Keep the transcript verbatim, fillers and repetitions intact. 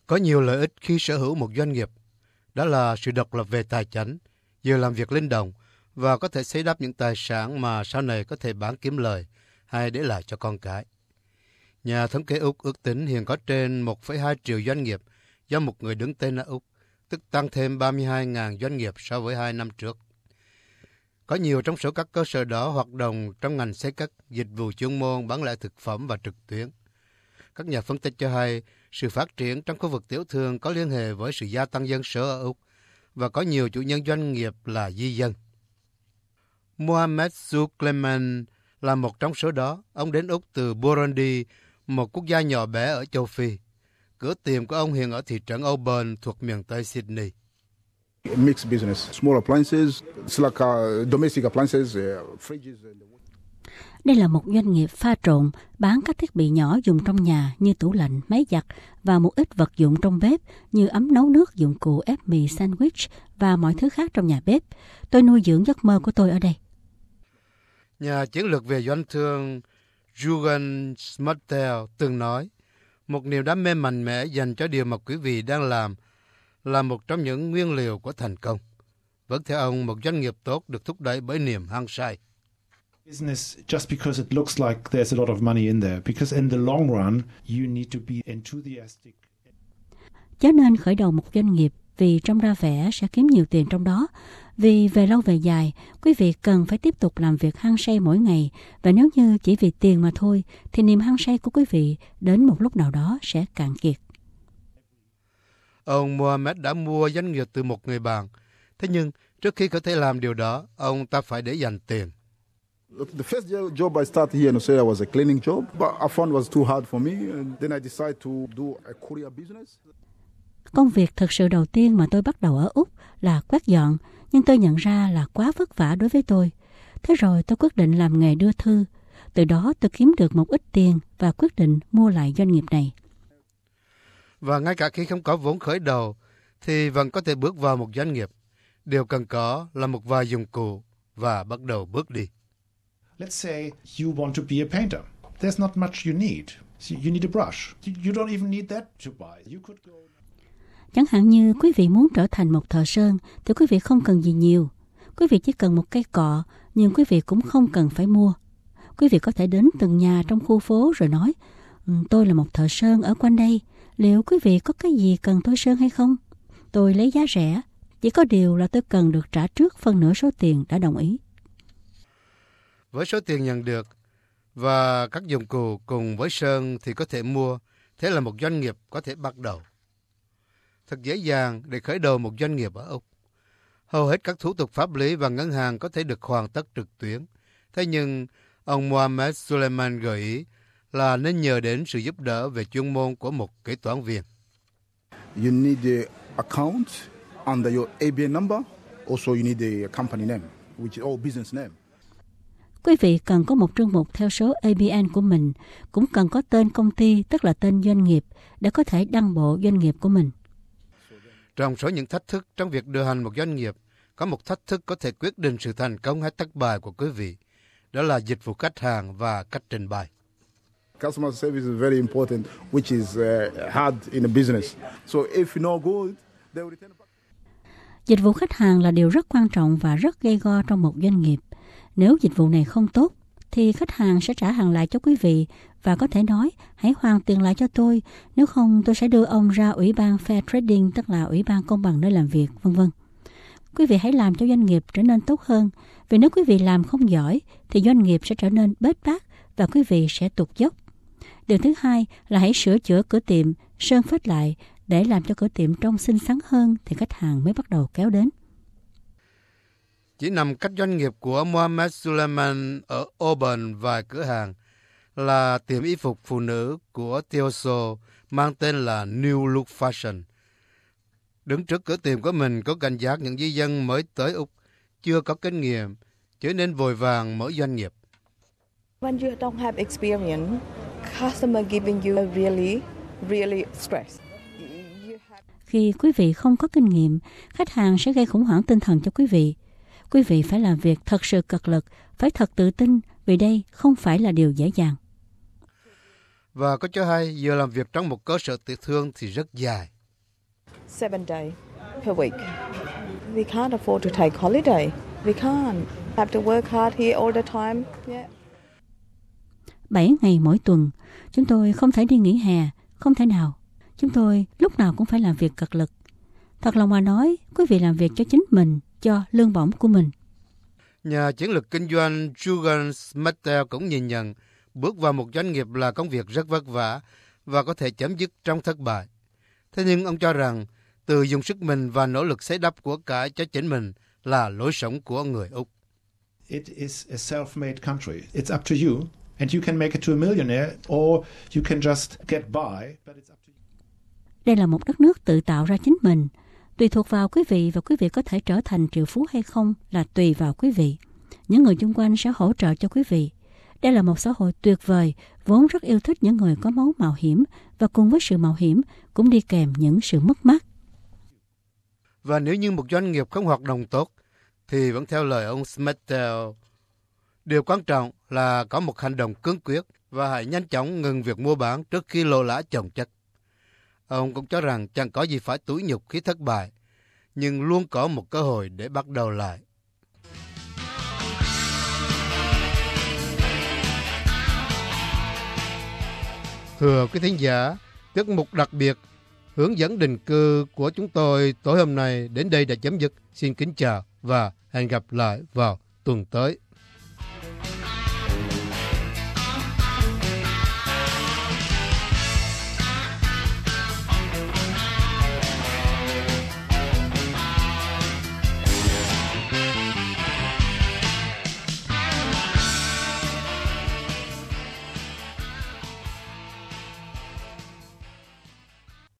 Có nhiều lợi ích khi sở hữu một doanh nghiệp. Đó là sự độc lập về tài chính, giờ làm việc linh động và có thể xây đắp những tài sản mà sau này có thể bán kiếm lời hay để lại cho con cái. Nhà thống kê Úc ước tính hiện có trên một phẩy hai triệu doanh nghiệp do một người đứng tên ở Úc, tức tăng thêm ba mươi hai nghìn doanh nghiệp so với hai năm trước. Có nhiều trong số các cơ sở đó hoạt động trong ngành xây cất, dịch vụ chuyên môn, bán lẻ thực phẩm và trực tuyến. Các nhà phân tích cho hay sự phát triển trong khu vực tiểu thương có liên hệ với sự gia tăng dân số ở Úc và có nhiều chủ nhân doanh nghiệp là di dân. Mohamed Soukleiman là một trong số đó. Ông đến Úc từ Burundi, một quốc gia nhỏ bé ở châu Phi. Cửa tiệm của ông hiện ở thị trấn Auburn thuộc miền Tây Sydney. Mixed business, small appliances, it's like uh, domestic appliances, uh, fridges. Đây là một doanh nghiệp pha trộn, bán các thiết bị nhỏ dùng trong nhà như tủ lạnh, máy giặt và một ít vật dụng trong bếp như ấm nấu nước, dụng cụ ép mì, sandwich và mọi thứ khác trong nhà bếp. Tôi nuôi dưỡng giấc mơ của tôi ở đây. Nhà chiến lược về doanh thương Jürgen Smartel từng nói, một niềm đam mê mạnh mẽ dành cho điều mà quý vị đang làm là một trong những nguyên liệu của thành công. Vẫn theo ông, một doanh nghiệp tốt được thúc đẩy bởi niềm hăng say. Business just because it looks like there's a lot of money in there, because in the long run you need to be enthusiastic. Chớ nên khởi đầu một doanh nghiệp vì trông ra vẻ sẽ kiếm nhiều tiền trong đó. Vì về lâu về dài, quý vị cần phải tiếp tục làm việc hăng say mỗi ngày, và nếu như chỉ vì tiền mà thôi, thì niềm hăng say của quý vị đến một lúc nào đó sẽ cạn kiệt. Ông Mohamed đã mua doanh nghiệp từ một người bạn. Thế nhưng, trước khi có thể làm điều đó, ông ta phải để dành tiền. The first job I started here in Australia was a cleaning job, but I found it was too hard for me, and then I decided to do a courier business. Công việc thực sự đầu tiên mà tôi bắt đầu ở Úc là quét dọn, nhưng tôi nhận ra là quá vất vả đối với tôi. Thế rồi tôi quyết định làm nghề đưa thư. Từ đó tôi kiếm được một ít tiền và quyết định mua lại doanh nghiệp này. Và ngay cả khi không có vốn khởi đầu, thì vẫn có thể bước vào một doanh nghiệp. Điều cần có là một vài dụng cụ và bắt đầu bước đi. Let's say you want to be a painter. There's not much you need. You need a brush. You don't even need that to buy. You could go... Chẳng hạn như quý vị muốn trở thành một thợ sơn, thì quý vị không cần gì nhiều. Quý vị chỉ cần một cây cọ, nhưng quý vị cũng không cần phải mua. Quý vị có thể đến từng nhà trong khu phố rồi nói, tôi là một thợ sơn ở quanh đây. Liệu quý vị có cái gì cần tôi sơn hay không? Tôi lấy giá rẻ. Chỉ có điều là tôi cần được trả trước phân nửa số tiền đã đồng ý. Với số tiền nhận được và các dụng cụ cùng với sơn thì có thể mua. Thế là một doanh nghiệp có thể bắt đầu. Thật dễ dàng để khởi đầu một doanh nghiệp ở Úc. Hầu hết các thủ tục pháp lý và ngân hàng có thể được hoàn tất trực tuyến. Thế nhưng, ông Mohamed Soukleiman gợi ý là nên nhờ đến sự giúp đỡ về chuyên môn của một kế toán viên. You need the account under your A B N number. Also, you need the company name, which is all business name. Quý vị cần có một chương mục theo số A B N của mình, cũng cần có tên công ty, tức là tên doanh nghiệp, để có thể đăng bộ doanh nghiệp của mình. Trong số những thách thức trong việc điều hành một doanh nghiệp, có một thách thức có thể quyết định sự thành công hay thất bại của quý vị. Đó là dịch vụ khách hàng và cách trình bày. Customer service is very important, which is uh, hard in a business. So if you're not good, they will return back. Dịch vụ khách hàng là điều rất quan trọng và rất gây go trong một doanh nghiệp. Nếu dịch vụ này không tốt, thì khách hàng sẽ trả hàng lại cho quý vị và có thể nói, hãy hoàn tiền lại cho tôi, nếu không tôi sẽ đưa ông ra Ủy ban Fair Trading, tức là Ủy ban công bằng nơi làm việc, vân vân. Quý vị hãy làm cho doanh nghiệp trở nên tốt hơn, vì nếu quý vị làm không giỏi, thì doanh nghiệp sẽ trở nên bết bát và quý vị sẽ tụt dốc. Điều thứ hai là hãy sửa chữa cửa tiệm, sơn phết lại để làm cho cửa tiệm trông xinh xắn hơn thì khách hàng mới bắt đầu kéo đến. Chỉ nằm cách doanh nghiệp của Mohamed Soukleiman ở Auburn vài cửa hàng là tiệm y phục phụ nữ của Teoso mang tên là New Look Fashion. Đứng trước cửa tiệm của mình có cảnh giác những di dân mới tới Úc, chưa có kinh nghiệm, trở nên vội vàng mở doanh nghiệp. When you don't have experience, customer giving you a really, really stress. Khi quý vị không có kinh nghiệm, khách hàng sẽ gây khủng hoảng tinh thần cho quý vị. Quý vị phải làm việc thật sự cật lực, phải thật tự tin, vì đây không phải là điều dễ dàng. Và có cho hay, giờ làm việc trong một cơ sở tiểu thương thì rất dài. seven days per week. We can't afford to take holiday. We can't have to work hard here all the time. Yeah. bảy ngày mỗi tuần, chúng tôi không thể đi nghỉ hè, không thể nào. Chúng tôi lúc nào cũng phải làm việc cật lực. Thật lòng mà nói, quý vị làm việc cho chính mình, cho lương bổng của mình. Nhà chiến lược kinh doanh Jürgen Smettel cũng nhìn nhận bước vào một doanh nghiệp là công việc rất vất vả và có thể chấm dứt trong thất bại. Thế nhưng ông cho rằng từ dùng sức mình và nỗ lực xây đắp của cải cho chính mình là lối sống của người Úc. It is a self-made country. It's up to you. And you can make it to a millionaire or you can just get by, but it's up to you. Đây là một đất nước tự tạo ra chính mình. Tùy thuộc vào quý vị và quý vị có thể trở thành triệu phú hay không là tùy vào quý vị. Những người xung quanh sẽ hỗ trợ cho quý vị. Đây là một xã hội tuyệt vời, vốn rất yêu thích những người có máu mạo hiểm và cùng với sự mạo hiểm cũng đi kèm những sự mất mát. Và nếu như một doanh nghiệp không hoạt động tốt, thì vẫn theo lời ông Smettel, điều quan trọng là có một hành động cương quyết và hãy nhanh chóng ngừng việc mua bán trước khi lỗ lã chồng chất. Ông cũng cho rằng chẳng có gì phải tủi nhục khi thất bại, nhưng luôn có một cơ hội để bắt đầu lại. Thưa quý thính giả, tiết mục đặc biệt hướng dẫn định cư của chúng tôi tối hôm nay đến đây đã chấm dứt. Xin kính chào và hẹn gặp lại vào tuần tới.